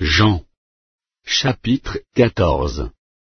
Jean. Chapitre 14.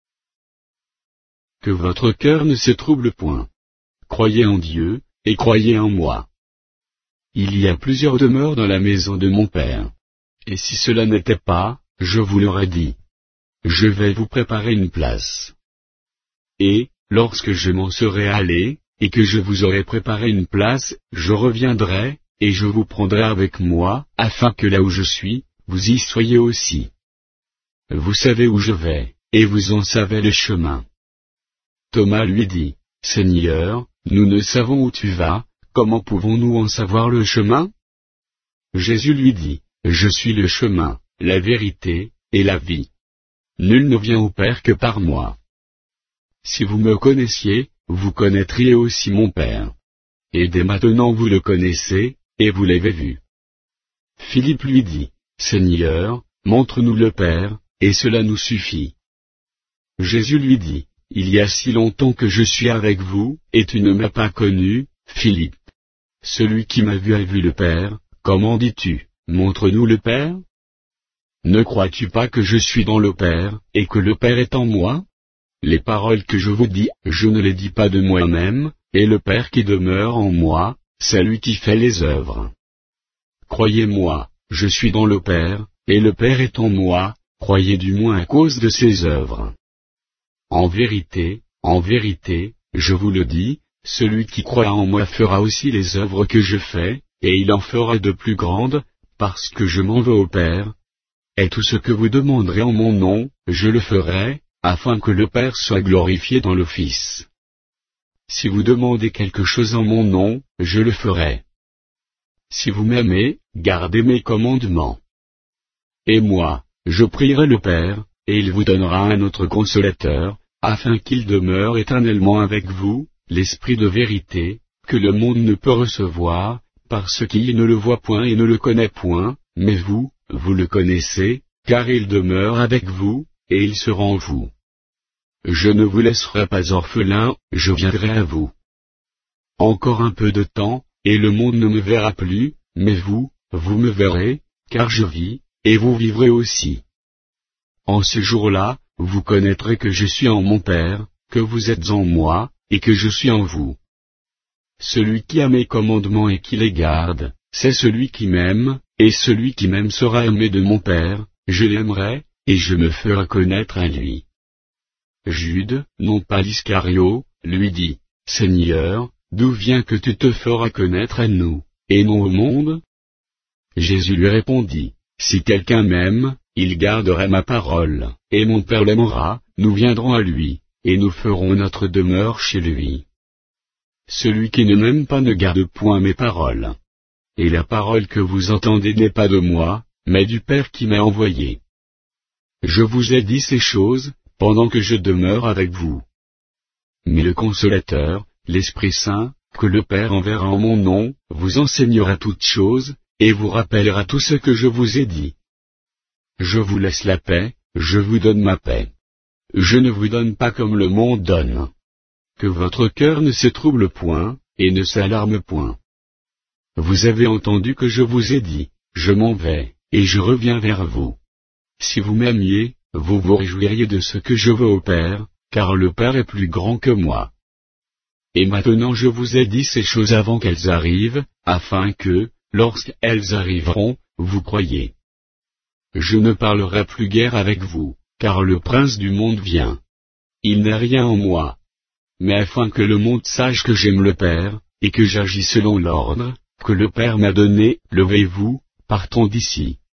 Que votre cœur ne se trouble point. Croyez en Dieu, et croyez en moi. Il y a plusieurs demeures dans la maison de mon Père. Et si cela n'était pas, je vous l'aurais dit. Je vais vous préparer une place. Et, lorsque je m'en serai allé, et que je vous aurai préparé une place, je reviendrai, et je vous prendrai avec moi, afin que là où je suis, vous y soyez aussi. Vous savez où je vais, et vous en savez le chemin. Thomas lui dit, Seigneur, nous ne savons où tu vas, comment pouvons-nous en savoir le chemin? Jésus lui dit, Je suis le chemin, la vérité, et la vie. Nul ne vient au Père que par moi. Si vous me connaissiez, vous connaîtriez aussi mon Père. Et dès maintenant vous le connaissez, et vous l'avez vu. Philippe lui dit, Seigneur, montre-nous le Père, et cela nous suffit. Jésus lui dit, Il y a si longtemps que je suis avec vous, et tu ne m'as pas connu, Philippe. Celui qui m'a vu a vu le Père, comment dis-tu, montre-nous le Père? Ne crois-tu pas que je suis dans le Père, et que le Père est en moi? Les paroles que je vous dis, je ne les dis pas de moi-même, et le Père qui demeure en moi, c'est lui qui fait les œuvres. Croyez-moi, je suis dans le Père, et le Père est en moi, croyez du moins à cause de ses œuvres. En vérité, je vous le dis, celui qui croit en moi fera aussi les œuvres que je fais, et il en fera de plus grandes, parce que je m'en vais au Père. Et tout ce que vous demanderez en mon nom, je le ferai, afin que le Père soit glorifié dans le Fils. Si vous demandez quelque chose en mon nom, je le ferai. Si vous m'aimez, gardez mes commandements. Et moi, je prierai le Père, et il vous donnera un autre consolateur, afin qu'il demeure éternellement avec vous, l'Esprit de vérité, que le monde ne peut recevoir, parce qu'il ne le voit point et ne le connaît point, mais vous, vous le connaissez, car il demeure avec vous, et il sera en vous. Je ne vous laisserai pas orphelin, je viendrai à vous. Encore un peu de temps, et le monde ne me verra plus, mais vous, vous me verrez, car je vis, et vous vivrez aussi. En ce jour-là, vous connaîtrez que je suis en mon Père, que vous êtes en moi, et que je suis en vous. Celui qui a mes commandements et qui les garde, c'est celui qui m'aime, et celui qui m'aime sera aimé de mon Père, je l'aimerai, et je me ferai connaître à lui. Jude, non pas l'Iscario, lui dit, Seigneur, d'où vient que tu te feras connaître à nous, et non au monde? Jésus lui répondit, Si quelqu'un m'aime, il garderait ma parole, et mon Père l'aimera, nous viendrons à lui, et nous ferons notre demeure chez lui. Celui qui ne m'aime pas ne garde point mes paroles. Et la parole que vous entendez n'est pas de moi, mais du Père qui m'a envoyé. Je vous ai dit ces choses, pendant que je demeure avec vous. Mais le Consolateur, l'Esprit Saint, que le Père enverra en mon nom, vous enseignera toutes choses, et vous rappellera tout ce que je vous ai dit. Je vous laisse la paix, je vous donne ma paix. Je ne vous donne pas comme le monde donne. Que votre cœur ne se trouble point, et ne s'alarme point. Vous avez entendu que je vous ai dit, je m'en vais, et je reviens vers vous. Si vous m'aimiez, vous vous réjouiriez de ce que je vais au Père, car le Père est plus grand que moi. Et maintenant je vous ai dit ces choses avant qu'elles arrivent, afin que, lorsqu'elles arriveront, vous croyiez. Je ne parlerai plus guère avec vous, car le prince du monde vient. Il n'est rien en moi. Mais afin que le monde sache que j'aime le Père, et que j'agis selon l'ordre que le Père m'a donné, levez-vous, partons d'ici.